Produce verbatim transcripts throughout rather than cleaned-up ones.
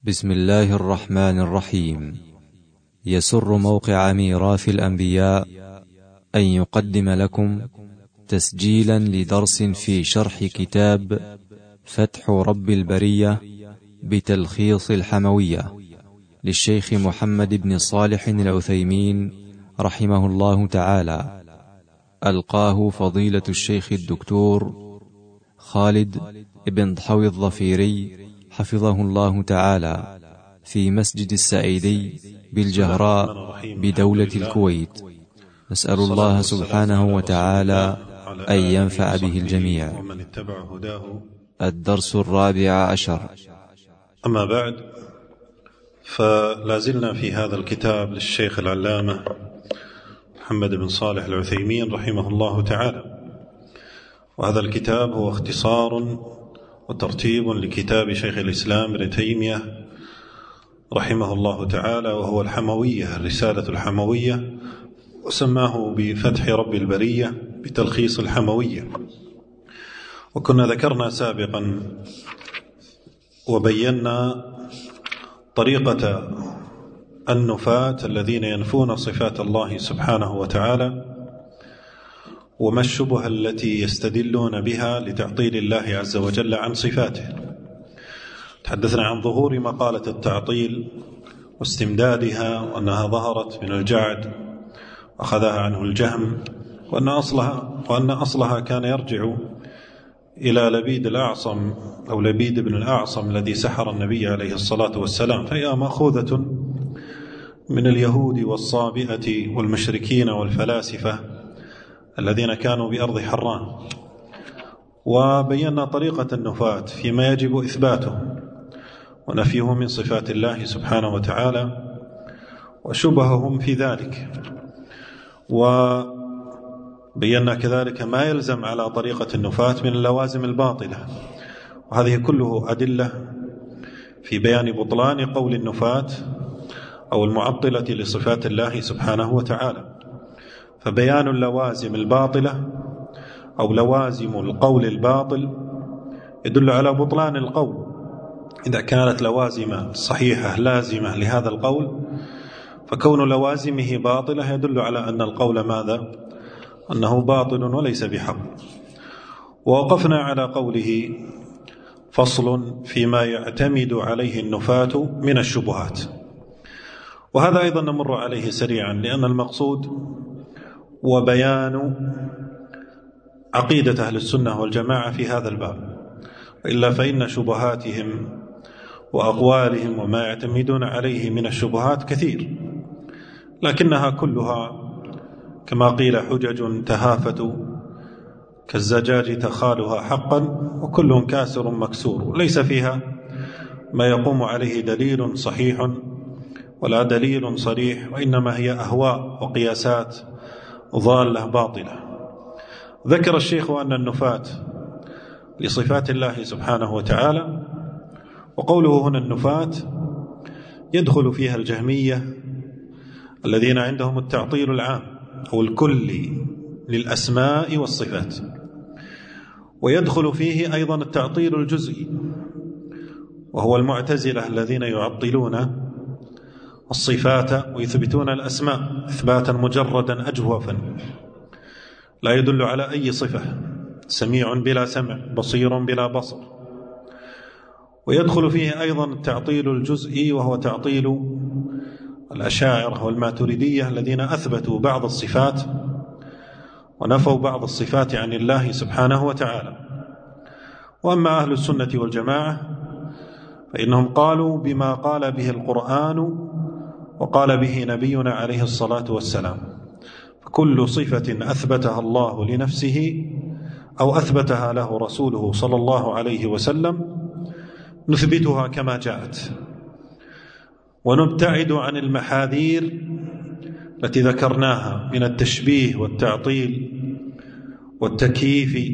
بسم الله الرحمن الرحيم. يسر موقع ميراث الأنبياء أن يقدم لكم تسجيلا لدرس في شرح كتاب فتح رب البرية بتلخيص الحموية للشيخ محمد بن صالح العثيمين رحمه الله تعالى، ألقاه فضيلة الشيخ الدكتور خالد بن ضحوي الظفيري حفظه الله تعالى في مسجد السعيدي بالجهراء بدولة الكويت. نسأل الله سبحانه وتعالى أن ينفع به الجميع. ومن اتبع هداه. الدرس الرابع عشر. أما بعد، فلازلنا في هذا الكتاب للشيخ العلامة محمد بن صالح العثيمين رحمه الله تعالى، وهذا الكتاب هو اختصار وترتيب لكتاب شيخ الإسلام ابن تيمية رحمه الله تعالى، وهو الحموية، الرسالة الحموية، وسماه بفتح رب البرية بتلخيص الحموية. وكنا ذكرنا سابقا وبينا طريقة النفاة الذين ينفون صفات الله سبحانه وتعالى، وما الشبهة التي يستدلون بها لتعطيل الله عز وجل عن صفاته. تحدثنا عن ظهور مقالة التعطيل واستمدادها، وأنها ظهرت من الجعد أخذها عنه الجهم، وأن أصلها, وأن أصلها كان يرجع إلى لبيد الأعصم أو لبيد بن الأعصم الذي سحر النبي عليه الصلاة والسلام، فهي مأخوذة من اليهود والصابئة والمشركين والفلاسفة الذين كانوا بأرض حران. وبينا طريقة النفاة فيما يجب إثباته ونفيه من صفات الله سبحانه وتعالى وشبههم في ذلك، وبينا كذلك ما يلزم على طريقة النفاة من اللوازم الباطلة، وهذه كله أدلة في بيان بطلان قول النفاة أو المعطلة لصفات الله سبحانه وتعالى. فبيان اللوازم الباطلة أو لوازم القول الباطل يدل على بطلان القول. إذا كانت لوازم صحيحة لازمة لهذا القول، فكون لوازمه باطلة يدل على أن القول ماذا؟ أنه باطل وليس بحق. ووقفنا على قوله: فصل فيما يعتمد عليه النفاة من الشبهات. وهذا أيضا نمر عليه سريعا، لأن المقصود وبيان عقيدة أهل السنة والجماعة في هذا الباب، وإلا فإن شبهاتهم وأقوالهم وما يعتمدون عليه من الشبهات كثير، لكنها كلها كما قيل حجج تهافت كالزجاج تخالها حقا، وكل كاسر مكسور، ليس فيها ما يقوم عليه دليل صحيح ولا دليل صريح، وإنما هي أهواء وقياسات ضالة باطلة. ذكر الشيخ أن النفاة لصفات الله سبحانه وتعالى، وقوله هنا النفاة يدخل فيها الجهمية الذين عندهم التعطيل العام أو الكلي للأسماء والصفات، ويدخل فيه أيضا التعطيل الجزئي، وهو المعتزلة الذين يعطلون الصفات ويثبتون الأسماء إثباتا مجردا أجوفا لا يدل على أي صفة، سميع بلا سمع، بصير بلا بصر. ويدخل فيه أيضا التعطيل الجزئي، وهو تعطيل الأشاعرة والماتريدية الذين أثبتوا بعض الصفات ونفوا بعض الصفات عن الله سبحانه وتعالى. وأما أهل السنة والجماعة فإنهم قالوا بما قال به القرآن وقال به نبينا عليه الصلاة والسلام، فكل صفة أثبتها الله لنفسه أو أثبتها له رسوله صلى الله عليه وسلم نثبتها كما جاءت، ونبتعد عن المحاذير التي ذكرناها من التشبيه والتعطيل والتكييف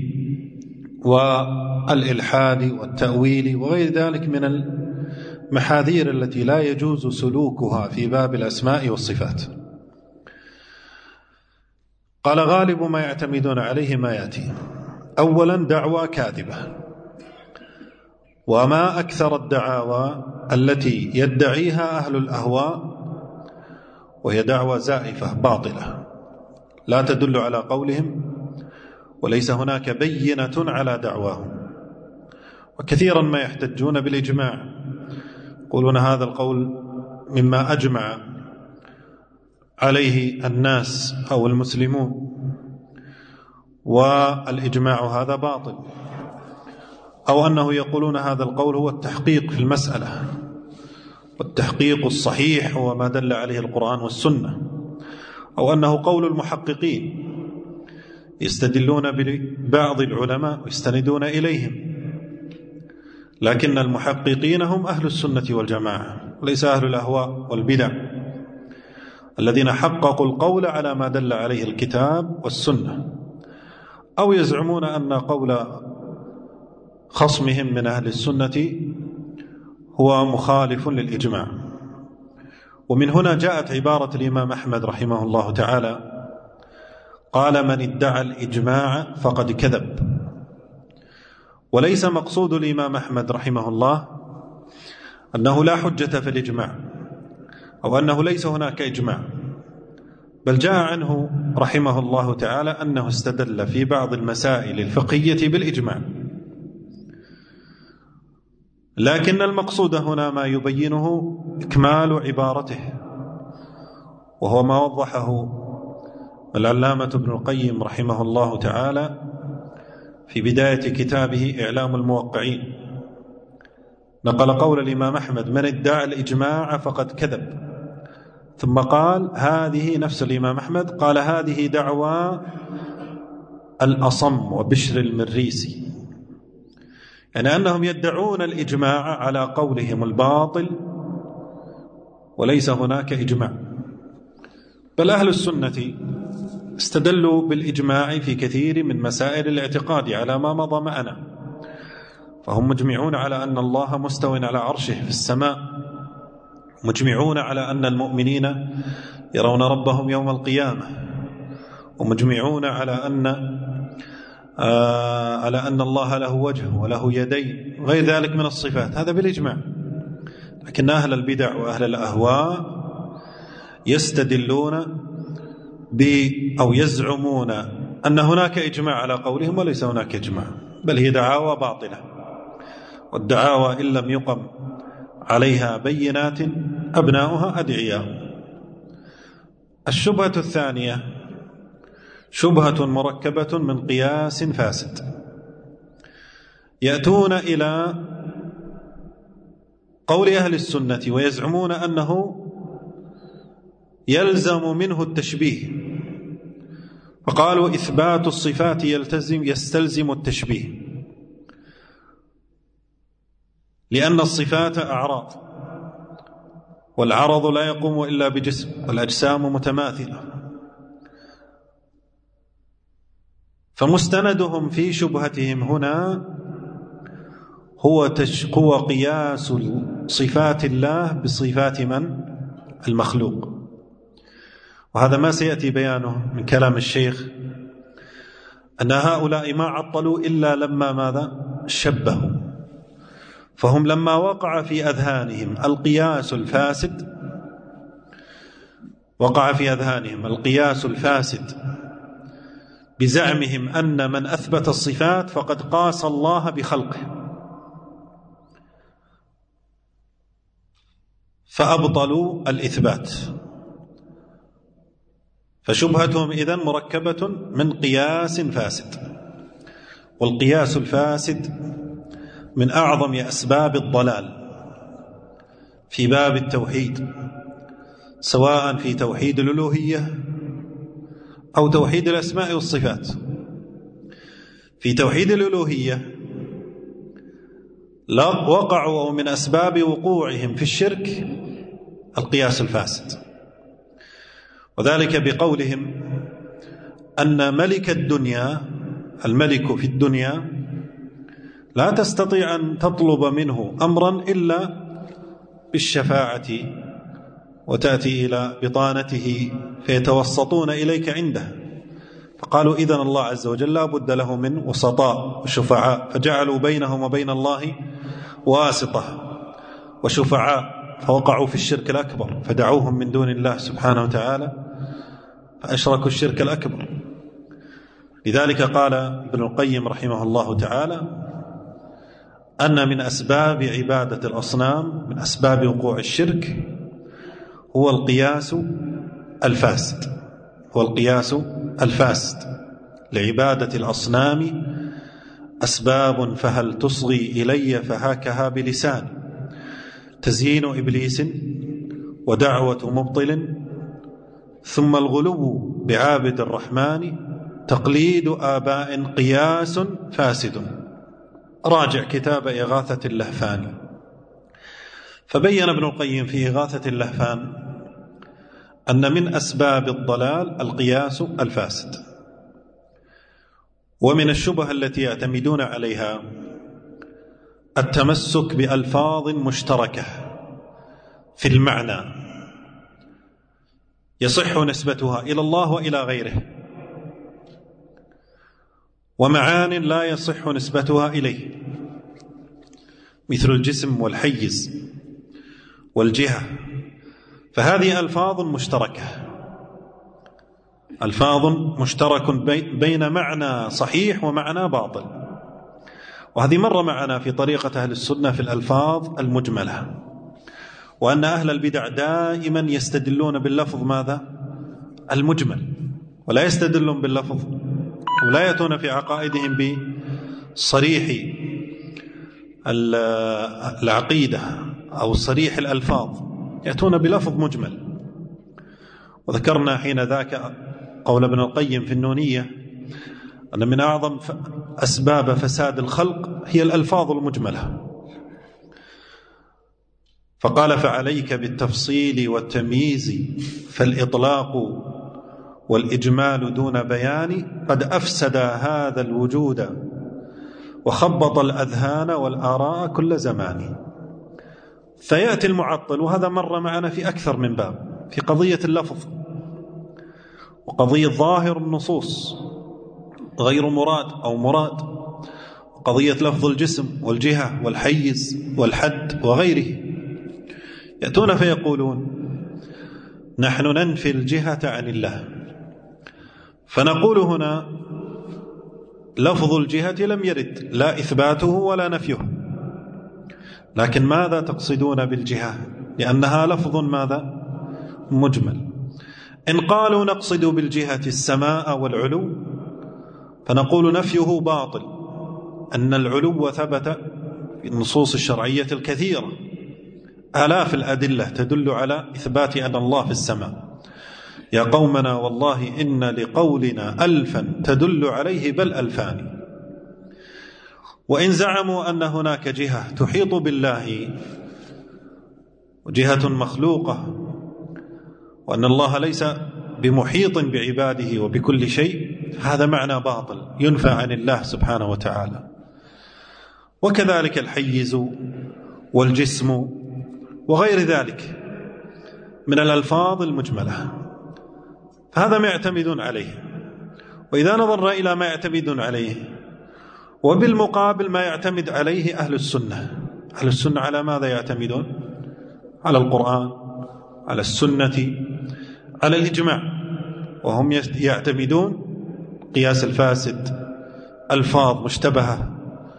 والإلحاد والتأويل وغير ذلك من المحاذير التي لا يجوز سلوكها في باب الأسماء والصفات. قال: غالب ما يعتمدون عليه ما يأتي. أولا دعوى كاذبة، وما أكثر الدعاوى التي يدعيها أهل الأهواء، وهي دعوى زائفة باطلة لا تدل على قولهم، وليس هناك بينة على دعواهم. وكثيرا ما يحتجون بالإجماع، يقولون هذا القول مما أجمع عليه الناس أو المسلمون، والإجماع هذا باطل، أو أنه يقولون هذا القول هو التحقيق في المسألة، والتحقيق الصحيح هو ما دل عليه القرآن والسنة، أو أنه قول المحققين يستدلون ببعض العلماء ويستندون إليهم، لكن المحققين هم أهل السنة والجماعة، وليس أهل الأهواء والبدع الذين حققوا القول على ما دل عليه الكتاب والسنة، أو يزعمون أن قول خصمهم من أهل السنة هو مخالف للإجماع. ومن هنا جاءت عبارة الإمام أحمد رحمه الله تعالى، قال: من ادعى الإجماع فقد كذب. وليس مقصود الإمام أحمد رحمه الله أنه لا حجة في الإجماع، أو أنه ليس هناك إجماع، بل جاء عنه رحمه الله تعالى أنه استدل في بعض المسائل الفقهية بالإجماع، لكن المقصود هنا ما يبينه إكمال عبارته، وهو ما وضحه العلامة ابن القيم رحمه الله تعالى في بداية كتابه إعلام الموقعين. نقل قول الإمام أحمد: من ادعى الإجماع فقد كذب، ثم قال هذه نفس الإمام أحمد قال هذه دعوى الأصم وبشر المريسي، يعني أنهم يدعون الإجماع على قولهم الباطل، وليس هناك إجماع. بل أهل السنة استدلوا بالإجماع في كثير من مسائل الاعتقاد على ما مضى معنا، فهم مجمعون على أن الله مستو على عرشه في السماء، مجمعون على أن المؤمنين يرون ربهم يوم القيامة، ومجمعون على أن آه على أن الله له وجه وله يدين، غير ذلك من الصفات، هذا بالإجماع. لكن أهل البدع وأهل الأهواء يستدلون ب أو يزعمون أن هناك إجماع على قولهم، وليس هناك إجماع، بل هي دعاوى باطلة، والدعاوى إن لم يقم عليها بينات أبناؤها أدعياء. الشبهة الثانية شبهة مركبة من قياس فاسد. يأتون إلى قول أهل السنة ويزعمون أنه يلزم منه التشبيه، فقالوا إثبات الصفات يلتزم يستلزم التشبيه، لأن الصفات أعراض، والعرض لا يقوم إلا بجسم، والأجسام متماثلة. فمستندهم في شبهتهم هنا هو هو قياس صفات الله بصفات من؟ المخلوق. وهذا ما سيأتي بيانه من كلام الشيخ، أن هؤلاء ما عطلوا إلا لما ماذا؟ شبهوا. فهم لما وقع في أذهانهم القياس الفاسد وقع في أذهانهم القياس الفاسد بزعمهم أن من أثبت الصفات فقد قاس الله بخلقه، فأبطلوا الإثبات. فشبهتهم إذن مركبة من قياس فاسد، والقياس الفاسد من أعظم أسباب الضلال في باب التوحيد، سواء في توحيد الألوهية أو توحيد الأسماء والصفات. في توحيد الألوهية لا وقعوا أو من أسباب وقوعهم في الشرك القياس الفاسد، وذلك بقولهم أن ملك الدنيا الملك في الدنيا لا تستطيع أن تطلب منه أمرا إلا بالشفاعة، وتأتي إلى بطانته فيتوسطون إليك عنده. فقالوا إذن الله عز وجل لا بد له من وسطاء وشفعاء، فجعلوا بينهم وبين الله واسطة وشفعاء فوقعوا في الشرك الأكبر فدعوهم من دون الله سبحانه وتعالى فأشركوا الشرك الأكبر. لذلك قال ابن القيم رحمه الله تعالى أن من أسباب عبادة الأصنام، من أسباب وقوع الشرك، هو القياس الفاسد، هو القياس الفاسد لعبادة الأصنام أسباب فهل تصغي إلي فهاكها بلسان، تزيين إبليس ودعوة مبطل ثم الغلو بعابد الرحمن تقليد آباء قياس فاسد. راجع كتاب إغاثة اللهفان. فبين ابن القيم في إغاثة اللهفان أن من أسباب الضلال القياس الفاسد. ومن الشبه التي يعتمدون عليها التمسك بألفاظ مشتركة في المعنى يصح نسبتها إلى الله وإلى غيره، ومعان لا يصح نسبتها إليه، مثل الجسم والحيز والجهة، فهذه ألفاظ مشتركة، ألفاظ مشترك بين معنى صحيح ومعنى باطل. وهذه مر معنا في طريقة أهل السنة في الألفاظ المجملة، وأن أهل البدع دائما يستدلون باللفظ ماذا؟ المجمل، ولا يستدلون باللفظ، ولا يأتون في عقائدهم بصريح العقيدة أو صريح الألفاظ، يأتون بلفظ مجمل. وذكرنا حين ذاك قول ابن القيم في النونية أن من أعظم أسباب فساد الخلق هي الألفاظ المجملة، فقال فعليك بالتفصيل والتمييز فالإطلاق والإجمال دون بيان قد أفسد هذا الوجود وخبط الأذهان والآراء كل زمان. فيأتي المعطل، وهذا مر معنا في أكثر من باب، في قضية اللفظ وقضية ظاهر النصوص غير مراد أو مراد، وقضية لفظ الجسم والجهة والحيز والحد وغيره. يأتون فيقولون نحن ننفي الجهة عن الله، فنقول هنا لفظ الجهة لم يرد لا إثباته ولا نفيه، لكن ماذا تقصدون بالجهة؟ لأنها لفظ ماذا؟ مجمل. إن قالوا نقصد بالجهة السماء والعلو فنقول نفيه باطل، أن العلو ثبت في النصوص الشرعية الكثيرة، آلاف الأدلة تدل على إثبات أن الله في السماء. يا قومنا والله إن لقولنا ألفا تدل عليه بل ألفان. وإن زعموا أن هناك جهة تحيط بالله جهة مخلوقة، وأن الله ليس بمحيط بعباده وبكل شيء، هذا معنى باطل ينفى عن الله سبحانه وتعالى. وكذلك الحيز والجسم وغير ذلك من الألفاظ المجملة، فهذا ما يعتمدون عليه. وإذا نظرنا إلى ما يعتمدون عليه وبالمقابل ما يعتمد عليه أهل السنة، أهل السنة على ماذا يعتمدون؟ على القرآن، على السنة، على الإجماع، وهم يعتمدون قياس الفاسد، ألفاظ مشتبهة،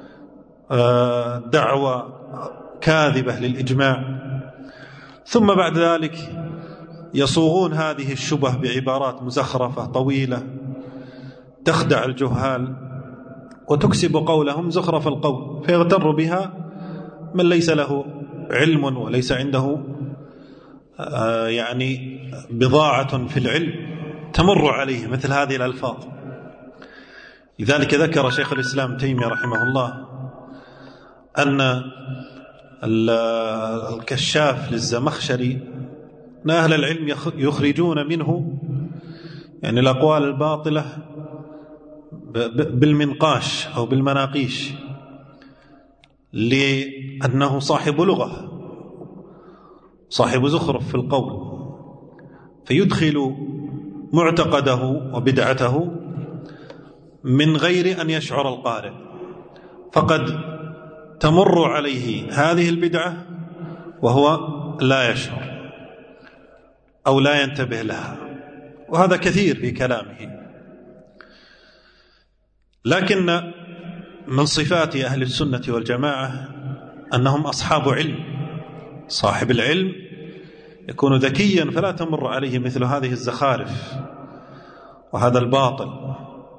دعوة كاذبة للإجماع، ثم بعد ذلك يصوغون هذه الشبه بعبارات مزخرفة طويلة تخدع الجهال وتكسب قولهم زخرف القول، فيغتر بها من ليس له علم وليس عنده يعني بضاعة في العلم تمر عليه مثل هذه الألفاظ. لذلك ذكر شيخ الإسلام تيمية رحمه الله أن الكشاف للزمخشري أن أهل العلم يخرجون منه يعني الأقوال الباطلة بالمنقاش أو بالمناقيش، لأنه صاحب لغة، صاحب زخرف في القول، فيدخل معتقده وبدعته من غير أن يشعر القارئ، فقد تمر عليه هذه البدعة وهو لا يشعر أو لا ينتبه لها، وهذا كثير في كلامه. لكن من صفات أهل السنة والجماعة أنهم أصحاب علم. صاحب العلم يكون ذكيا فلا تمر عليه مثل هذه الزخارف وهذا الباطل.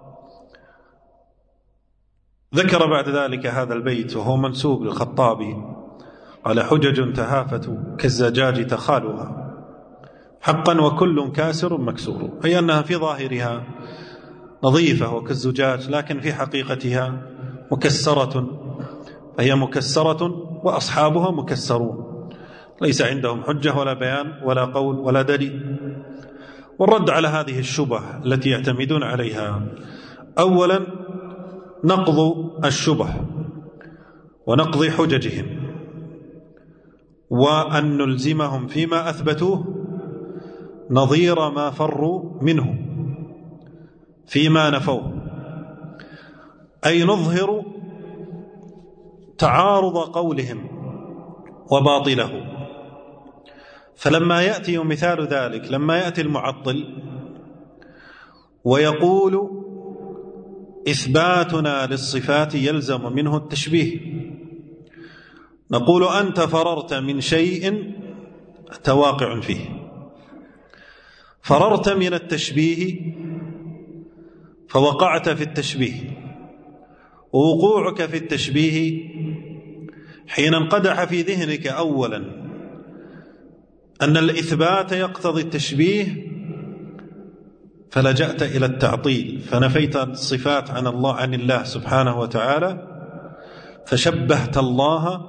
ذكر بعد ذلك هذا البيت وهو منسوب للخطابي، قال: حجج تهافت كالزجاج تخالها، حقا وكل كاسر مكسور، أي أنها في ظاهرها نظيفة وكالزجاج، لكن في حقيقتها مكسرة، فهي مكسرة وأصحابها مكسرون، ليس عندهم حجة ولا بيان ولا قول ولا دليل. والرد على هذه الشبه التي يعتمدون عليها: أولا نقض الشبه ونقض حججهم، وأن نلزمهم فيما أثبتوه نظير ما فروا منه فيما نفوه، أي نظهر تعارض قولهم وباطله. فلما يأتي مثال ذلك، لما يأتي المعطل ويقول إثباتنا للصفات يلزم منه التشبيه، نقول: أنت فررت من شيء أنت واقع فيه، فررت من التشبيه فوقعت في التشبيه، ووقوعك في التشبيه حين انقدح في ذهنك أولا أن الإثبات يقتضي التشبيه فلجأت إلى التعطيل، فنفيت الصفات عن الله عن الله سبحانه وتعالى، فشبهت الله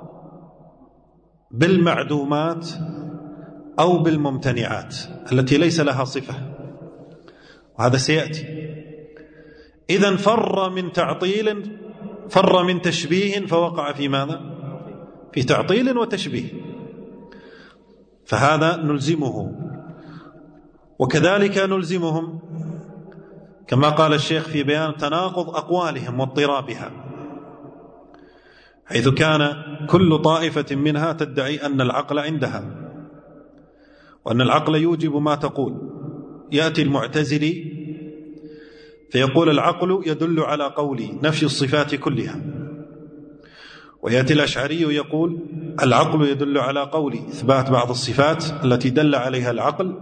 بالمعدومات أو بالممتنعات التي ليس لها صفة، وهذا سيأتي. إذن فر من تعطيل، فر من تشبيه فوقع في ماذا؟ في تعطيل وتشبيه، فهذا نلزمه. وكذلك نلزمهم كما قال الشيخ في بيان تناقض أقوالهم واضطرابها، حيث كان كل طائفة منها تدعي أن العقل عندها وأن العقل يوجب ما تقول. يأتي المعتزلي فيقول العقل يدل على قولي نفي الصفات كلها، ويأتي الأشعري يقول العقل يدل على قولي إثبات بعض الصفات التي دل عليها العقل،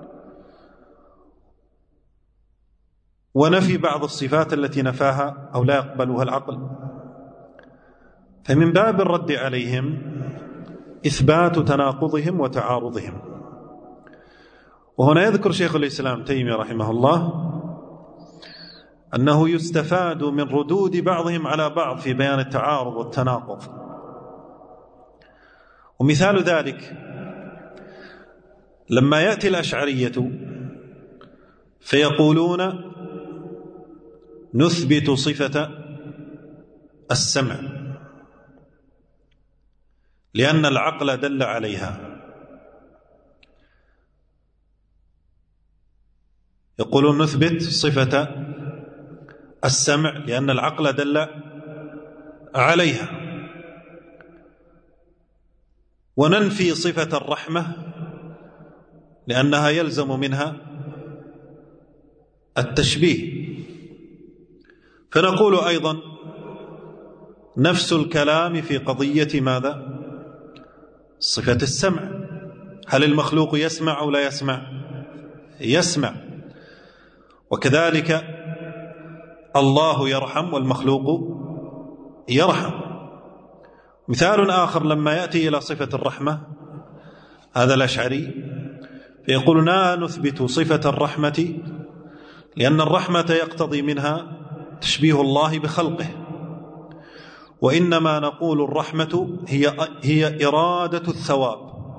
ونفي بعض الصفات التي نفاها أو لا يقبلها العقل. فمن باب الرد عليهم إثبات تناقضهم وتعارضهم. وهنا يذكر شيخ الإسلام تيمية رحمه الله أنه يستفاد من ردود بعضهم على بعض في بيان التعارض والتناقض. ومثال ذلك لما يأتي الأشعرية فيقولون نثبت صفة السمع لأن العقل دل عليها، يقولون نثبت صفة السمع لأن العقل دل عليها، وننفي صفة الرحمة لأنها يلزم منها التشبيه. فنقول أيضا نفس الكلام في قضية ماذا؟ صفة السمع. هل المخلوق يسمع أو لا يسمع؟ يسمع. وكذلك الله يرحم والمخلوق يرحم. مثال آخر لما يأتي إلى صفة الرحمة هذا الأشعري فيقول لا نثبت صفة الرحمة لأن الرحمة يقتضي منها تشبيه الله بخلقه، وإنما نقول الرحمة هي هي إرادة الثواب،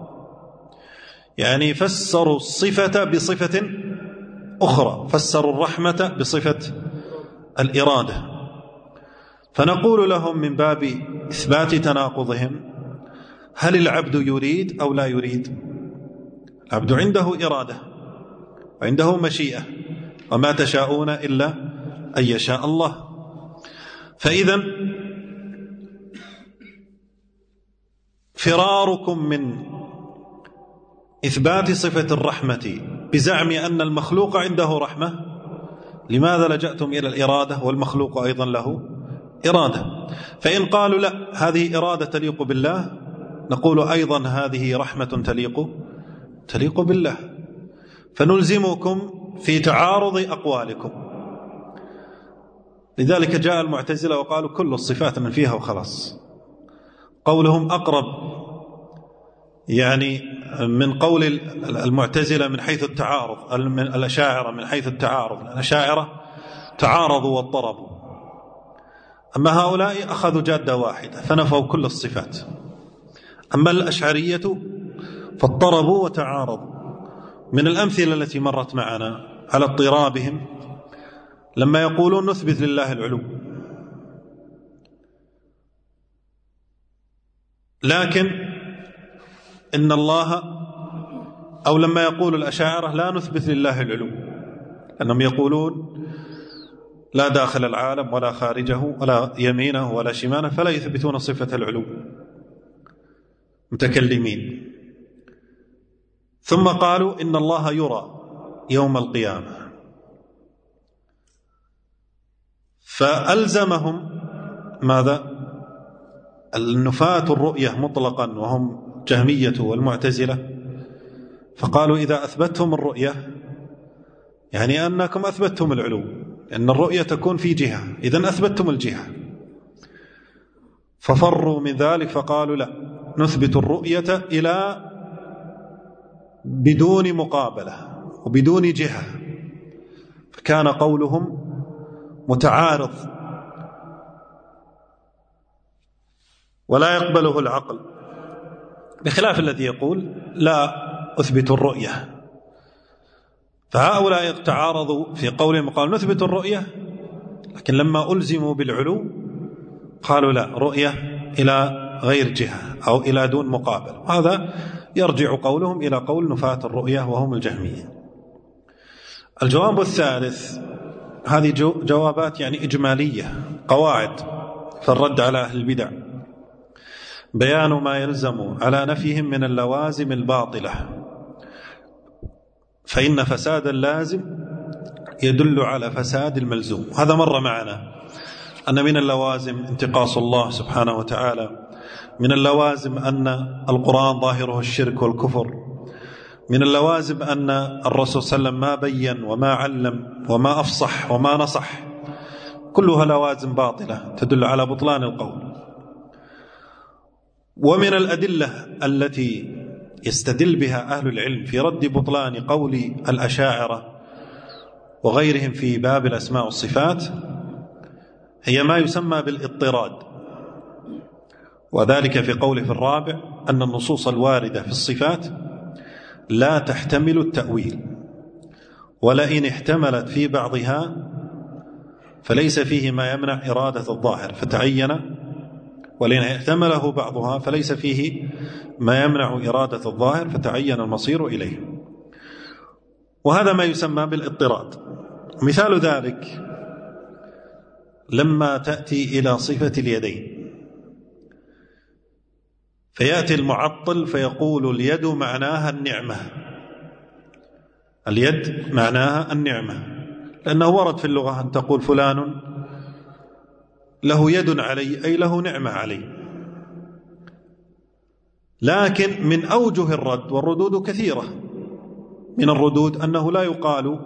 يعني فسروا الصفة بصفة أخرى، فسروا الرحمة بصفة الإرادة. فنقول لهم من باب إثبات تناقضهم هل العبد يريد أو لا يريد؟ العبد عنده إرادة وعنده مشيئة، وما تشاءون إلا أن يشاء الله. فإذا فراركم من إثبات صفة الرحمة بزعم أن المخلوق عنده رحمة، لماذا لجأتم إلى الإرادة والمخلوق أيضا له إرادة؟ فإن قالوا لا، هذه إرادة تليق بالله، نقول أيضا هذه رحمة تليق تليق بالله، فنلزمكم في تعارض أقوالكم. لذلك جاء المعتزلة وقالوا كل الصفات من فيها وخلاص. قولهم أقرب يعني من قول المعتزلة من حيث التعارض، الأشاعرة من حيث التعارض، الأشاعرة تعارضوا واضطربوا، أما هؤلاء أخذوا جادة واحدة فنفوا كل الصفات. أما الأشعرية فاضطربوا وتعارضوا. من الأمثلة التي مرت معنا على اضطرابهم لما يقولون نثبت لله العلو، لكن إن الله، أو لما يقول الأشاعرة لا نثبت لله العلو، أنهم يقولون لا داخل العالم ولا خارجه ولا يمينه ولا شماله، فلا يثبتون صفة العلو متكلمين. ثم قالوا إن الله يرى يوم القيامة، فألزمهم ماذا؟ النفاة الرؤية مطلقا وهم جهمية والمعتزلة، فقالوا إذا أثبتهم الرؤية يعني أنكم أثبتهم العلو، أن الرؤية تكون في جهة، إذن أثبتهم الجهة. ففروا من ذلك فقالوا لا، نثبت الرؤية إلى بدون مقابلة وبدون جهة، فكان قولهم متعارض ولا يقبله العقل، بخلاف الذي يقول لا أثبت الرؤية. فهؤلاء تعارضوا في قولهم قالوا نثبت الرؤية، لكن لما ألزموا بالعلو قالوا لا، رؤية إلى غير جهة أو إلى دون مقابل. هذا يرجع قولهم إلى قول نفاة الرؤية وهم الجهمية. الجواب الثالث، هذه جوابات يعني إجمالية، قواعد في الرد على أهل البدع، بيان ما يلزم على نفيهم من اللوازم الباطلة، فإن فساد اللازم يدل على فساد الملزوم. هذا مر معنا أن من اللوازم انتقاص الله سبحانه وتعالى، من اللوازم أن القرآن ظاهره الشرك والكفر، من اللوازم أن الرسول صلى الله عليه وسلم ما بين وما علم وما أفصح وما نصح، كلها لوازم باطلة تدل على بطلان القول. ومن الأدلة التي يستدل بها أهل العلم في رد بطلان قول الأشاعرة وغيرهم في باب الأسماء والصفات هي ما يسمى بالاضطراد، وذلك في قوله في الرابع أن النصوص الواردة في الصفات لا تحتمل التأويل، ولئن احتملت في بعضها فليس فيه ما يمنع إرادة الظاهر فتعين، ولئن احتمله بعضها فليس فيه ما يمنع إرادة الظاهر فتعين المصير إليه. وهذا ما يسمى بالاضطراد. مثال ذلك لما تأتي إلى صفة اليدين، فيأتي المعطل فيقول اليد معناها النعمة، اليد معناها النعمة، لأنه ورد في اللغة أن تقول فلان له يد علي أي له نعمة علي. لكن من أوجه الرد، والردود كثيرة، من الردود أنه لا يقال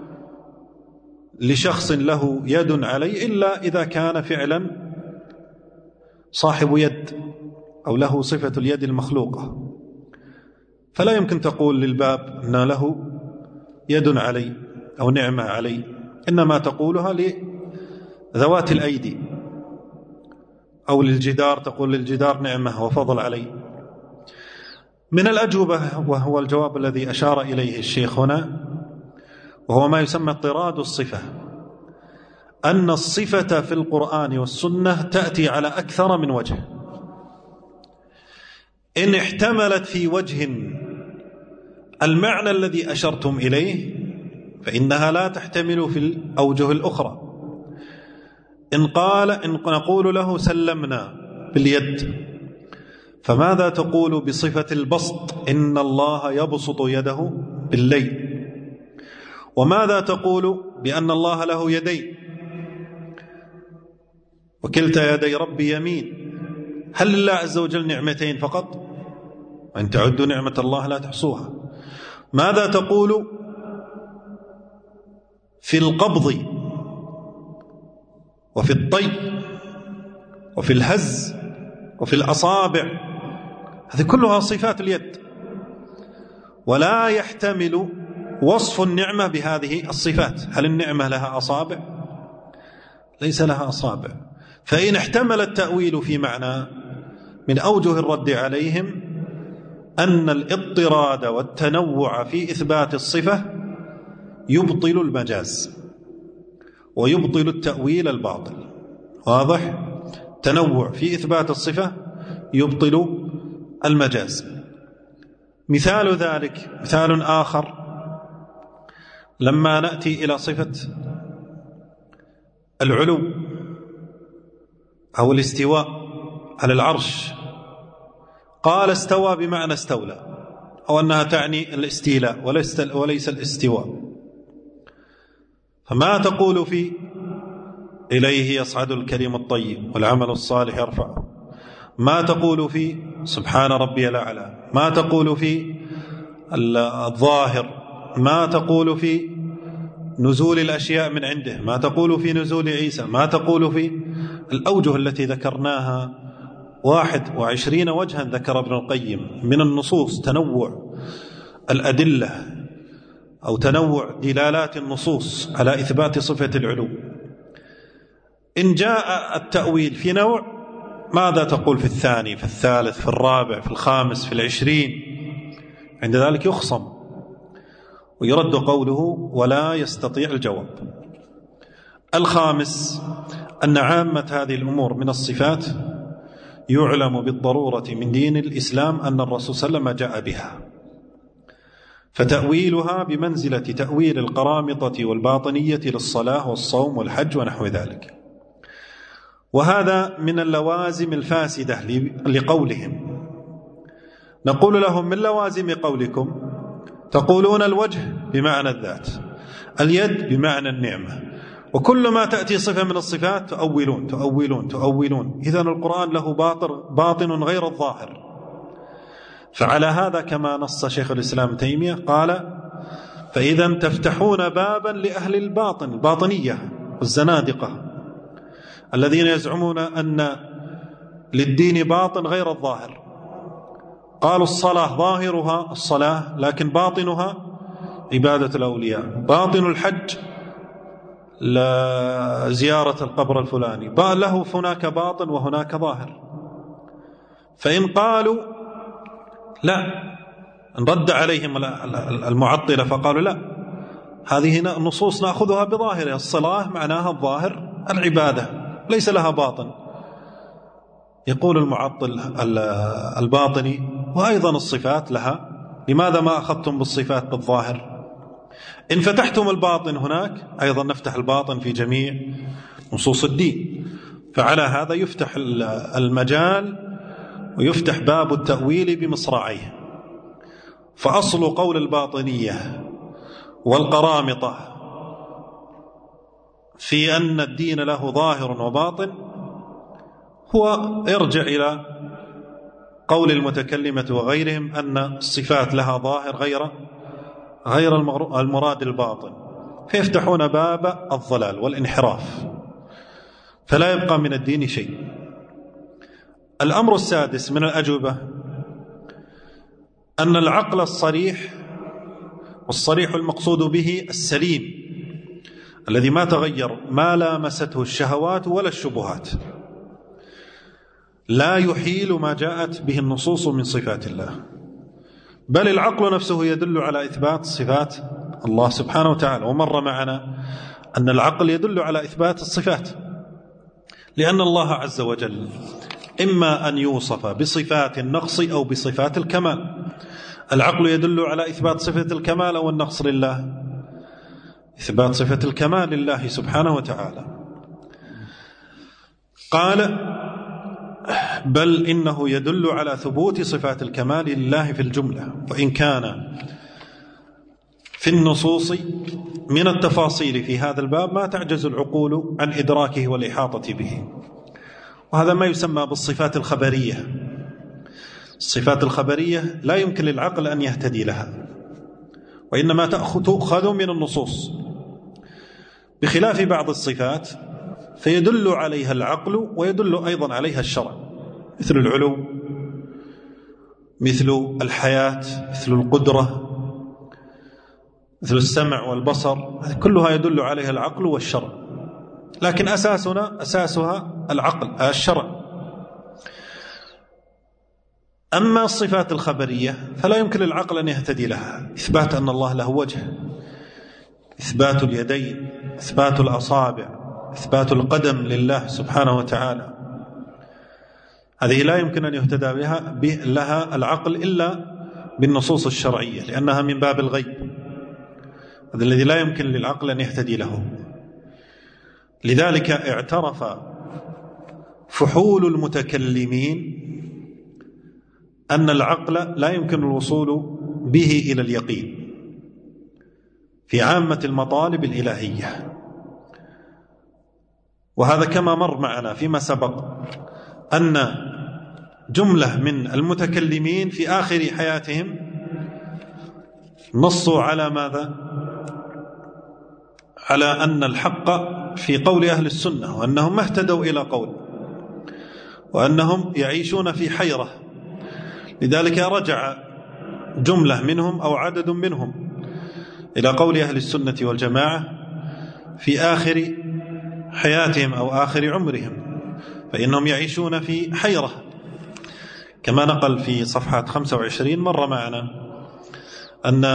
لشخص له يد علي إلا إذا كان فعلا صاحب يد أو له صفة اليد المخلوقة، فلا يمكن تقول للباب أن له يد علي أو نعمة علي، إنما تقولها لذوات الأيدي، أو للجدار تقول للجدار نعمة وفضل علي. من الأجوبة، وهو الجواب الذي أشار إليه الشيخ هنا، وهو ما يسمى اضطراد الصفة، أن الصفة في القرآن والسنة تأتي على أكثر من وجه، إن احتملت في وجه المعنى الذي أشرتم إليه فإنها لا تحتمل في الأوجه الأخرى. إن قال إن نقول له سلمنا باليد، فماذا تقول بصفة البسط؟ إن الله يبسط يده بالليل. وماذا تقول بأن الله له يدين؟ وكلتا يدي ربي يمين. هل لله عز وجل نعمتين فقط؟ وإن تعدوا نعمة الله لا تحصوها. ماذا تقول في القبض وفي الطي وفي الهز وفي الأصابع؟ هذه كلها صفات اليد، ولا يحتمل وصف النعمة بهذه الصفات. هل النعمة لها أصابع؟ ليس لها أصابع. فإن احتمل التأويل في معنى من أوجه الرد عليهم أن الاضطراد والتنوع في إثبات الصفة يبطل المجاز ويبطل التأويل الباطل. واضح؟ تنوع في إثبات الصفة يبطل المجاز. مثال ذلك، مثال آخر، لما نأتي إلى صفة العلو أو الاستواء على العرش، قال استوى بمعنى استولى، أو أنها تعني الاستيلاء وليس الاستواء. فما تقول في إليه يصعد الكلم الطيب والعمل الصالح يرفعه؟ ما تقول في سبحان ربي الأعلى؟ ما تقول في الظاهر؟ ما تقول في نزول الأشياء من عنده؟ ما تقول في نزول عيسى؟ ما تقول في الأوجه التي ذكرناها؟ واحد وعشرين وجها ذكر ابن القيم من النصوص، تنوع الأدلة أو تنوع دلالات النصوص على إثبات صفة العلو. إن جاء التأويل في نوع، ماذا تقول في الثاني، في الثالث، في الرابع، في الخامس، في العشرين؟ عند ذلك يخصم ويرد قوله ولا يستطيع الجواب. الخامس أن عامة هذه الأمور من الصفات يعلم بالضرورة من دين الإسلام أن الرسول صلى الله عليه وسلم جاء بها، فتأويلها بمنزلة تأويل القرامطة والباطنية للصلاة والصوم والحج ونحو ذلك. وهذا من اللوازم الفاسدة لقولهم. نقول لهم من لوازم قولكم تقولون الوجه بمعنى الذات، اليد بمعنى النعمة، وكل ما تأتي صفة من الصفات تؤولون تؤولون تؤولون. إذن القرآن له باطن غير الظاهر. فعلى هذا كما نص شيخ الإسلام تيمية قال فإذا تفتحون بابا لأهل الباطن، الباطنية والزنادقة الذين يزعمون أن للدين باطن غير الظاهر. قالوا الصلاة ظاهرها الصلاة لكن باطنها عبادة الأولياء، باطن الحج لزيارة القبر الفلاني، له هناك باطن وهناك ظاهر. فإن قالوا لا، نرد عليهم المعطلة فقالوا لا، هذه النصوص نأخذها بظاهرها، الصلاة معناها الظاهر العبادة ليس لها باطن. يقول المعطل الباطني وأيضا الصفات لها، لماذا ما أخذتم بالصفات بالظاهر؟ إن فتحتم الباطن هناك أيضا نفتح الباطن في جميع نصوص الدين. فعلى هذا يفتح المجال ويفتح باب التأويل بمصراعيه. فأصل قول الباطنية والقرامطة في أن الدين له ظاهر وباطن هو يرجع إلى قول المتكلمة وغيرهم أن الصفات لها ظاهر غير غير المراد الباطن، فيفتحون باب الضلال والانحراف، فلا يبقى من الدين شيء. الأمر السادس من الأجوبة أن العقل الصريح، والصريح المقصود به السليم الذي ما تغير، ما لامسته الشهوات ولا الشبهات، لا يحيل ما جاءت به النصوص من صفات الله، بل العقل نفسه يدل على إثبات صفات الله سبحانه وتعالى. ومر معنا أن العقل يدل على إثبات الصفات، لأن الله عز وجل إما أن يوصف بصفات النقص أو بصفات الكمال. العقل يدل على إثبات صفة الكمال أو النقص لله، إثبات صفة الكمال لله سبحانه وتعالى. قال بل إنه يدل على ثبوت صفات الكمال لله في الجملة، وإن كان في النصوص من التفاصيل في هذا الباب ما تعجز العقول عن إدراكه والإحاطة به، وهذا ما يسمى بالصفات الخبرية. الصفات الخبرية لا يمكن للعقل أن يهتدي لها، وإنما تؤخذ من النصوص، بخلاف بعض الصفات فيدل عليها العقل ويدل أيضا عليها الشرع، مثل العلو، مثل الحياة، مثل القدرة، مثل السمع والبصر، كلها يدل عليها العقل والشرع، لكن أساسنا أساسها العقل الشرع. أما الصفات الخبرية فلا يمكن للعقل أن يهتدي لها، إثبات أن الله له وجه، إثبات اليدين، إثبات الأصابع، إثبات القدم لله سبحانه وتعالى، هذه لا يمكن أن يهتدى بها لها العقل إلا بالنصوص الشرعية، لأنها من باب الغيب، هذا الذي لا يمكن للعقل أن يهتدي له. لذلك اعترف فحول المتكلمين أن العقل لا يمكن الوصول به إلى اليقين في عامة المطالب الإلهية، وهذا كما مر معنا فيما سبق أن جملة من المتكلمين في آخر حياتهم نصوا على ماذا؟ على أن الحق في قول أهل السنة، وأنهم ما اهتدوا إلى قول، وأنهم يعيشون في حيرة. لذلك رجع جملة منهم أو عدد منهم إلى قول أهل السنة والجماعة في آخر حياتهم أو آخر عمرهم، فإنهم يعيشون في حيرة، كما نقل في صفحة خمسة وعشرين مر معنا أن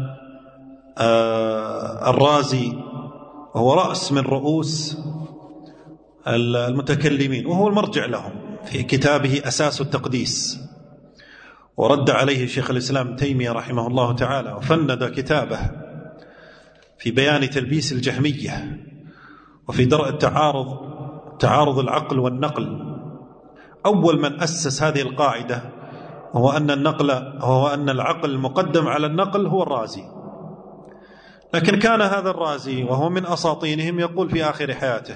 الرازي وهو رأس من رؤوس المتكلمين وهو المرجع لهم في كتابه أساس التقديس، ورد عليه شيخ الإسلام تيمية رحمه الله تعالى، وفند كتابه في بيان تلبيس الجهمية وفي درء التعارض تعارض العقل والنقل. أول من أسس هذه القاعدة وهو أن النقل هو أن العقل المقدم على النقل هو الرازي، لكن كان هذا الرازي وهو من أساطينهم يقول في آخر حياته،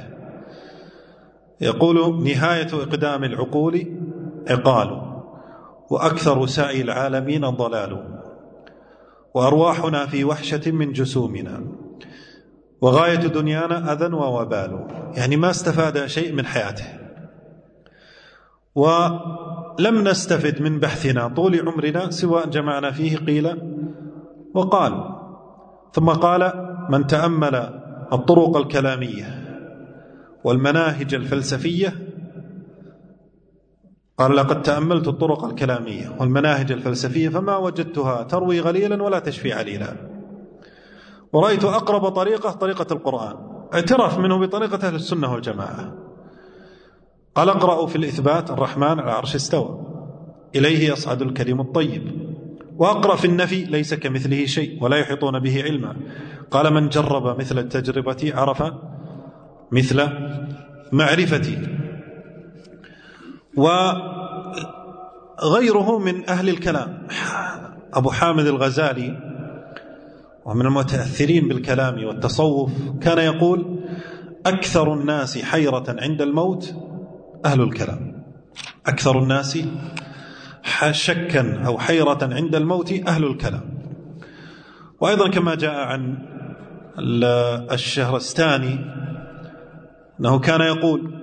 يقول: نهاية إقدام العقول عقال، وأكثر سعي العالمين ضلال، وأرواحنا في وحشة من جسومنا، وغاية دنيانا أذى ووبال. يعني ما استفاد شيء من حياته، ولم نستفد من بحثنا طول عمرنا سواء جمعنا فيه قيل وقال. ثم قال: من تأمل الطرق الكلامية والمناهج الفلسفية، قال: لقد تأملت الطرق الكلامية والمناهج الفلسفية فما وجدتها تروي غليلا ولا تشفي عليلا، ورأيت أقرب طريقة طريقة القرآن، اعتراف منه بطريقة أهل السنة والجماعة. قال: اقرأوا في الإثبات: الرحمن على العرش استوى، إليه يصعد الكلم الطيب. وأقرأ في النفي: ليس كمثله شيء ولا يحيطون به علما. قال: من جرب مثل التجربة عرف مثل معرفتي. وغيره من أهل الكلام، أبو حامد الغزالي ومن المتأثرين بالكلام والتصوف كان يقول: أكثر الناس حيرة عند الموت أهل الكلام، أكثر الناس شكا أو حيرة عند الموت أهل الكلام. وأيضا كما جاء عن الشهرستاني أنه كان يقول: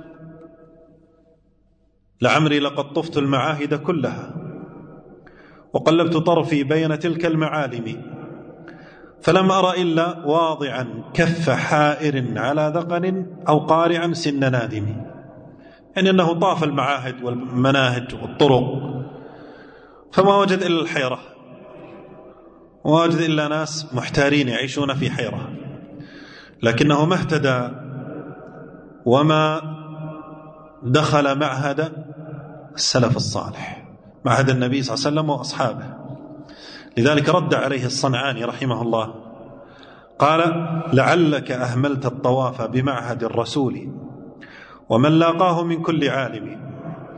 لعمري لقد طفت المعاهد كلها وقلبت طرفي بين تلك المعالم، فلم أر إلا واضعا كف حائر على ذقن أو قارعا سن نادم. يعني أنه طاف المعاهد والمناهج والطرق فما وجد إلا الحيرة، وما وجد إلا ناس محتارين يعيشون في حيرة، لكنه ما اهتدى وما دخل معهد السلف الصالح، معهد النبي صلى الله عليه وسلم وأصحابه. لذلك رد عليه الصنعاني رحمه الله قال: لعلك أهملت الطواف بمعهد الرسول ومن لاقاه من كل عالم،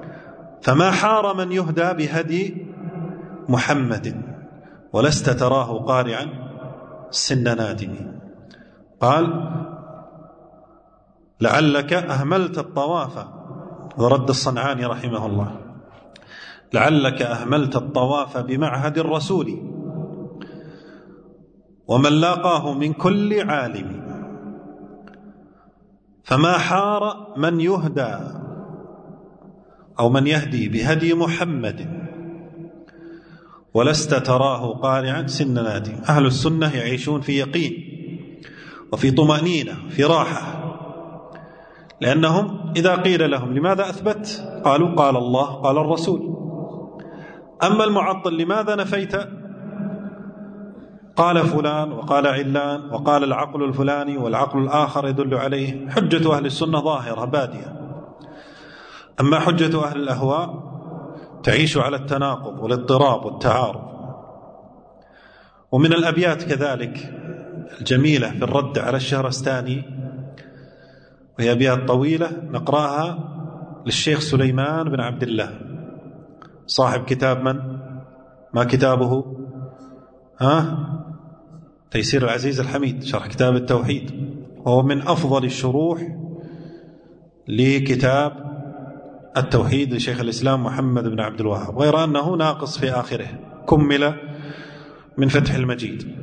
فما حار من يهدى بهدي محمد ولست تراه قارعا سن نادم. قال لعلك أهملت الطواف، ورد الصنعاني رحمه الله، لعلك أهملت الطواف بمعهد الرسول ومن لاقاه من كل عالم، فما حار من يهدى أو من يهدي بهدي محمد ولست تراه قارعا سن نادم. أهل السنة يعيشون في يقين وفي طمأنينة في راحة، لأنهم إذا قيل لهم لماذا أثبت؟ قالوا قال الله قال الرسول. أما المعطل لماذا نفيت؟ قال فلان وقال علان وقال العقل الفلاني والعقل الآخر يدل عليه. حجة أهل السنة ظاهرة بادية، أما حجة أهل الأهواء تعيش على التناقض والاضطراب والتعارض. ومن الأبيات كذلك الجميلة في الرد على الشهرستاني، وهي أبيات طويلة نقرأها للشيخ سليمان بن عبد الله صاحب كتاب من؟ ما كتابه؟ ها؟ تيسير العزيز الحميد شرح كتاب التوحيد، وهو من أفضل الشروح لكتاب التوحيد لشيخ الإسلام محمد بن عبد الوهاب، غير أنه ناقص في آخره، كمل من فتح المجيد.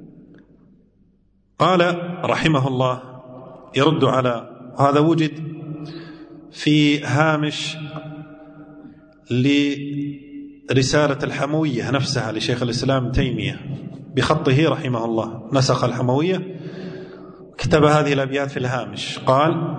قال رحمه الله يرد على هذا، وجد في هامش لرسالة الحموية نفسها لشيخ الإسلام تيمية بخطه رحمه الله، نسخ الحموية كتب هذه الأبيات في الهامش. قال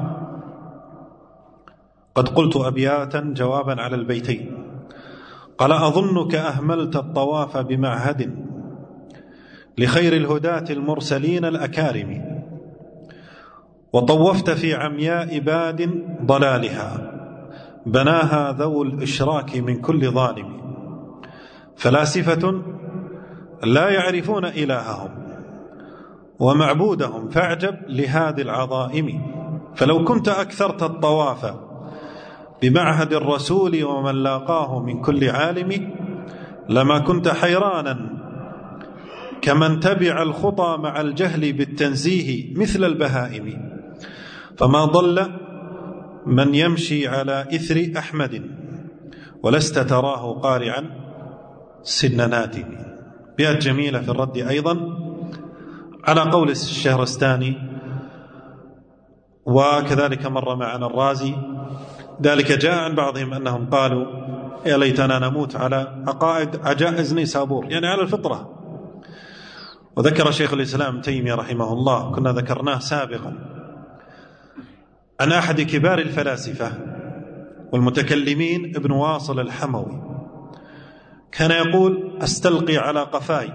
قد قلت أبياتا جوابا على البيتين. قال أظنك أهملت الطواف بمعهد لخير الهداة المرسلين الأكارم، وطوفت في عمياء باد ضلالها بناها ذو الإشراك من كل ظالم، فلاسفة لا يعرفون إلههم ومعبودهم فاعجب لهذه العظائم، فلو كنت أكثرت الطواف بمعهد الرسول ومن لاقاه من كل عالم لما كنت حيرانا كمن تبع الخطى مع الجهل بالتنزيه مثل البهائم، فما ضل من يمشي على إثر أحمد ولست تراه قارعا سن نادم. بيات جميلة في الرد أيضا على قول الشهرستاني، وكذلك مر معنا الرازي. ذلك جاء عن بعضهم أنهم قالوا يا ليتنا نموت على عقائد عجائز نيسابور، يعني على الفطرة. وذكر شيخ الإسلام تيمية رحمه الله، كنا ذكرناه سابقا، عن أحد كبار الفلاسفة والمتكلمين ابن واصل الحموي، كان يقول أستلقي على قفاي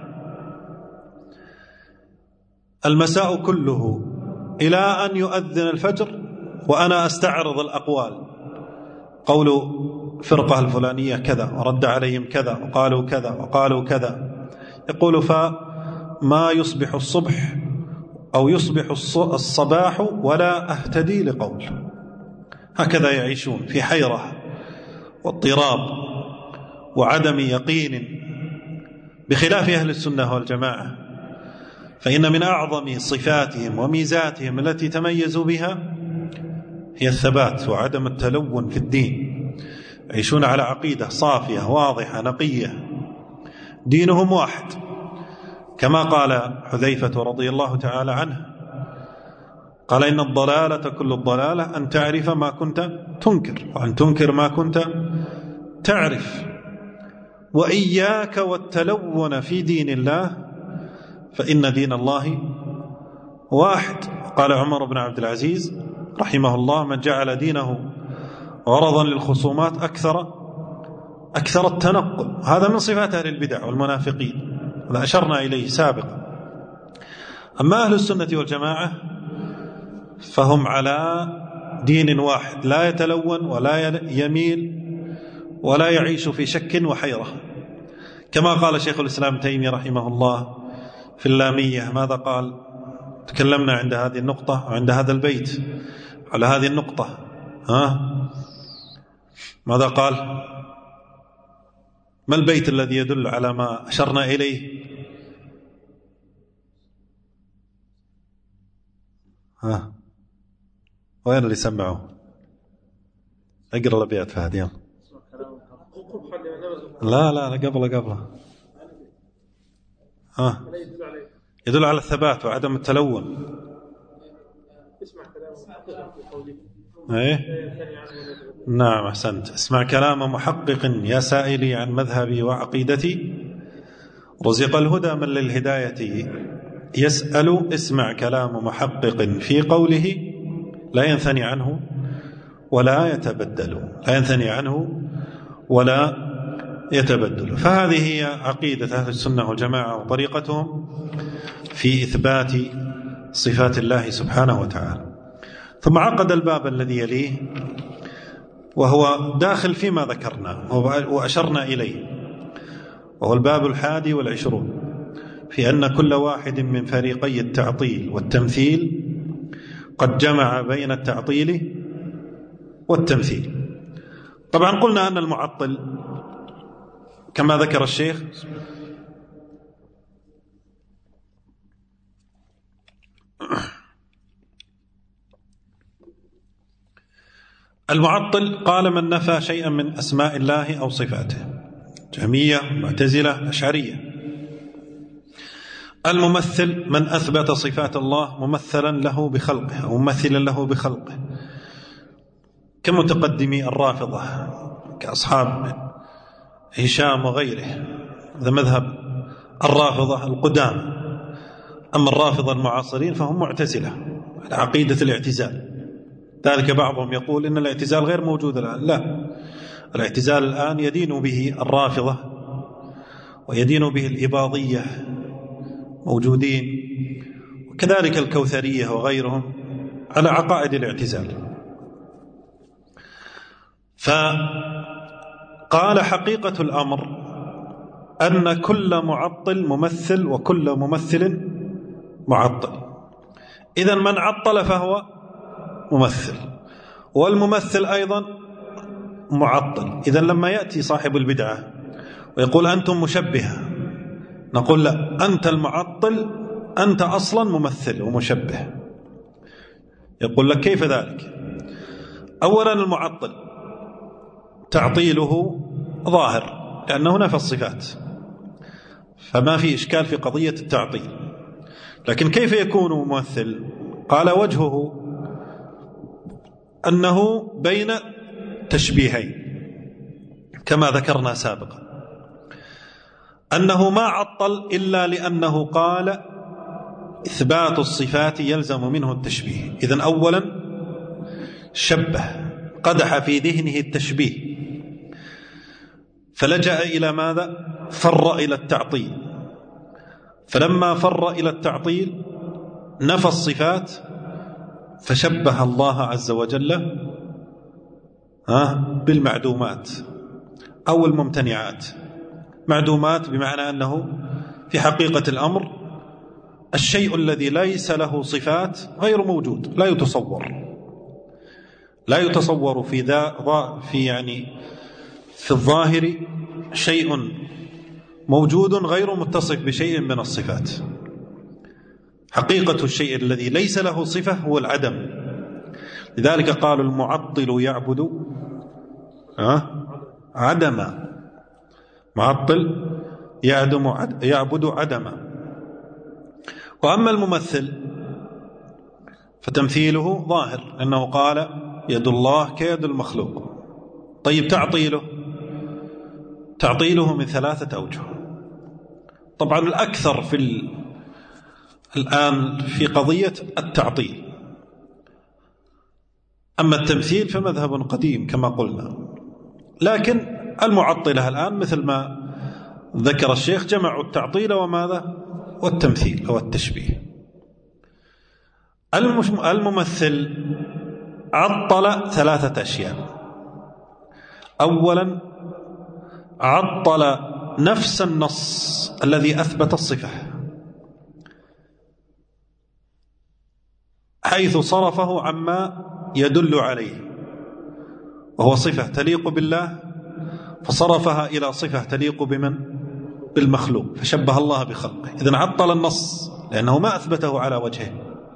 المساء كله إلى أن يؤذن الفجر وأنا أستعرض الأقوال، قولوا فرقة الفلانية كذا ورد عليهم كذا وقالوا كذا وقالوا كذا، يقول فما يصبح الصبح أو يصبح الصباح ولا أهتدي لقول. هكذا يعيشون في حيرة واضطراب وعدم يقين، بخلاف أهل السنة والجماعة، فإن من أعظم صفاتهم وميزاتهم التي تميزوا بها هي الثبات وعدم التلون في الدين. يعيشون على عقيدة صافية واضحة نقية، دينهم واحد، كما قال حذيفة رضي الله تعالى عنه، قال إن الضلالة كل الضلالة أن تعرف ما كنت تنكر وأن تنكر ما كنت تعرف، وإياك والتلون في دين الله فإن دين الله واحد. قال عمر بن عبد العزيز رحمه الله من جعل دينه عرضا للخصومات أكثر أكثر التنقل. هذا من صفات أهل البدع والمنافقين، هذا أشرنا إليه سابقا. أما أهل السنة والجماعة فهم على دين واحد، لا يتلون ولا يميل ولا يعيش في شك وحيرة، كما قال شيخ الإسلام تيمية رحمه الله في اللامية. ماذا قال؟ تكلمنا عند هذه النقطة وعند هذا البيت على هذه النقطة، ها ماذا قال؟ ما البيت الذي يدل على ما أشرنا إليه؟ ها، وين اللي سمعوا؟ اقرأ الأبيات فهد يلا. لا لا لا قبله قبله. ها، يدل على الثبات وعدم التلون. ايه نعم أحسنت. اسمع كلام محقق يا سائلي عن مذهبي وعقيدتي، رزق الهدى من للهداية يسأل. اسمع كلام محقق في قوله لا ينثني عنه ولا يتبدل، لا ينثني عنه ولا يتبدل. فهذه هي عقيدة أهل السنة والجماعة وطريقتهم في إثبات صفات الله سبحانه وتعالى. ثم عقد الباب الذي يليه وهو داخل فيما ذكرنا وأشرنا إليه، وهو الباب الحادي والعشرون في أن كل واحد من فريقي التعطيل والتمثيل قد جمع بين التعطيل والتمثيل. طبعا قلنا أن المعطل كما ذكر الشيخ المعطل قال من نفى شيئا من أسماء الله أو صفاته، جهمية، معتزلة، أشعرية. الممثل من أثبت صفات الله ممثلا له بخلقه أو ممثلا له بخلقه، كمتقدمي الرافضة كأصحاب هشام وغيره، هذا مذهب الرافضة القدامى. أما الرافضة المعاصرين فهم معتزلة على عقيدة الاعتزال. ذلك بعضهم يقول إن الاعتزال غير موجود الآن. لا، الاعتزال الآن يدين به الرافضة ويدين به الإباضية موجودين، وكذلك الكوثرية وغيرهم على عقائد الاعتزال. فقال حقيقة الأمر أن كل معطل ممثل وكل ممثل معطل. إذن من عطل فهو ممثل، والممثل أيضا معطل. إذن لما يأتي صاحب البدعة ويقول أنتم مشبهة، نقول لا، أنت المعطل، أنت أصلا ممثل ومشبه. يقول لك كيف ذلك؟ أولا المعطل تعطيله ظاهر لأنه نفى الصفات، فما في إشكال في قضية التعطيل. لكن كيف يكون ممثل؟ قال وجهه أنه بين تشبيهين كما ذكرنا سابقا، أنه ما عطل إلا لأنه قال إثبات الصفات يلزم منه التشبيه. إذن أولا شبه، قدح في ذهنه التشبيه، فلجأ إلى ماذا؟ فر إلى التعطيل. فلما فر إلى التعطيل نفى الصفات فشبه الله عز وجل بالمعدومات أو الممتنعات. معدومات بمعنى أنه في حقيقة الأمر الشيء الذي ليس له صفات غير موجود، لا يتصور، لا يتصور في ذا في يعني في الظاهر شيء موجود غير متصف بشيء من الصفات. حقيقة الشيء الذي ليس له صفة هو العدم. لذلك قالوا المعطل يعبد عدما، معطل يعبد عدما. وأما الممثل فتمثيله ظاهر أنه قال يد الله كيد المخلوق. طيب تعطيله تعطيله من ثلاثة أوجه. طبعا الأكثر في ال... الآن في قضية التعطيل. أما التمثيل فمذهب قديم كما قلنا، لكن المعطلة الآن مثل ما ذكر الشيخ جمعوا التعطيل وماذا والتمثيل أو التشبيه. الممثل عطل ثلاثة أشياء. أولا عطل نفس النص الذي أثبت الصفة، حيث صرفه عما يدل عليه، وهو صفة تليق بالله فصرفها إلى صفة تليق بمن؟ بالمخلوق، فشبه الله بخلقه. إذن عطل النص لأنه ما أثبته على وجهه.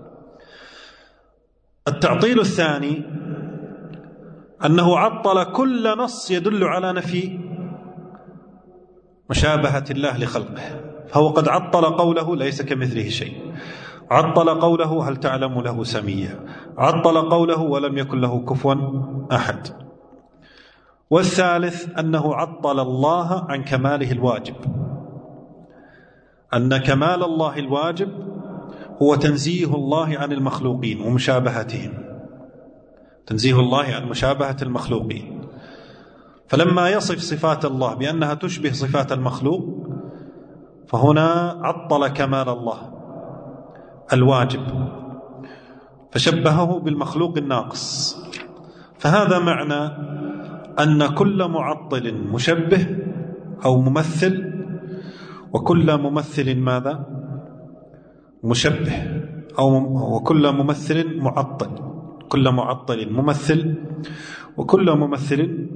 التعطيل الثاني أنه عطل كل نص يدل على نفي مشابهة الله لخلقه، فهو قد عطل قوله ليس كمثله شيء، عطل قوله هل تعلم له سميا، عطل قوله ولم يكن له كفوا أحد. والثالث أنه عطل الله عن كماله الواجب، أن كمال الله الواجب هو تنزيه الله عن المخلوقين ومشابهتهم، تنزيه الله عن مشابهة المخلوقين. فلما يصف صفات الله بأنها تشبه صفات المخلوق فهنا عطل كمال الله الواجب فشبهه بالمخلوق الناقص. فهذا معنى أن كل معطل مشبه أو ممثل، وكل ممثل ماذا؟ مشبه، أو وكل ممثل معطل، كل معطل ممثل وكل ممثل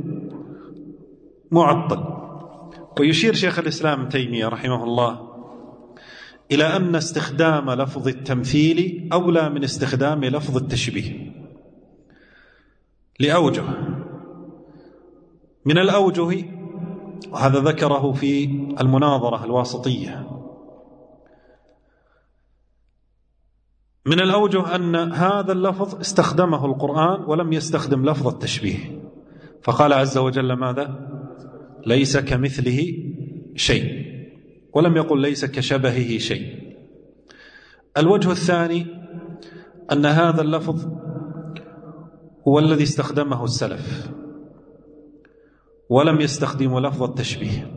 معطل. ويشير شيخ الإسلام ابن تيمية رحمه الله إلى أن استخدام لفظ التمثيل أولى من استخدام لفظ التشبيه لأوجه. من الأوجه، وهذا ذكره في المناظرة الواسطية، من الأوجه أن هذا اللفظ استخدمه القرآن ولم يستخدم لفظ التشبيه، فقال عز وجل ماذا؟ ليس كمثله شيء، ولم يقل ليس كشبهه شيء. الوجه الثاني أن هذا اللفظ هو الذي استخدمه السلف ولم يستخدموا لفظ التشبيه.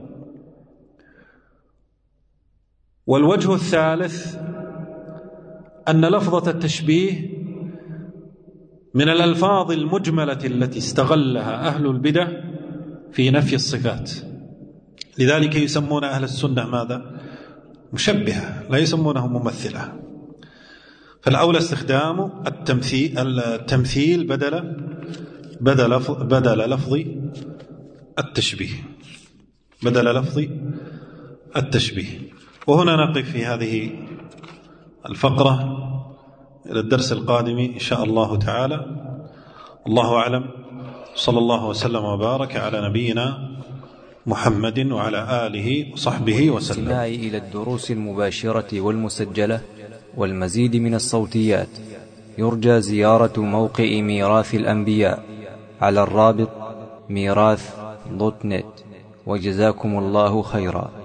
والوجه الثالث أن لفظة التشبيه من الألفاظ المجملة التي استغلها أهل البدع في نفي الصفات، لذلك يسمون أهل السنة ماذا؟ مشبهة، لا يسمونه ممثلة. فالأولى استخدام التمثيل, التمثيل بدل بدل بدل لفظ التشبيه، بدل لفظ التشبيه. وهنا نقف في هذه الفقرة، إلى الدرس القادم إن شاء الله تعالى. الله أعلم، صلى الله وسلم وبارك على نبينا محمد وعلى آله وصحبه وسلم. الاستماع إلى الدروس المباشرة والمسجلة والمزيد من الصوتيات يرجى زيارة موقع ميراث الأنبياء على الرابط ميراث دوت نت. وجزاكم الله خيرا.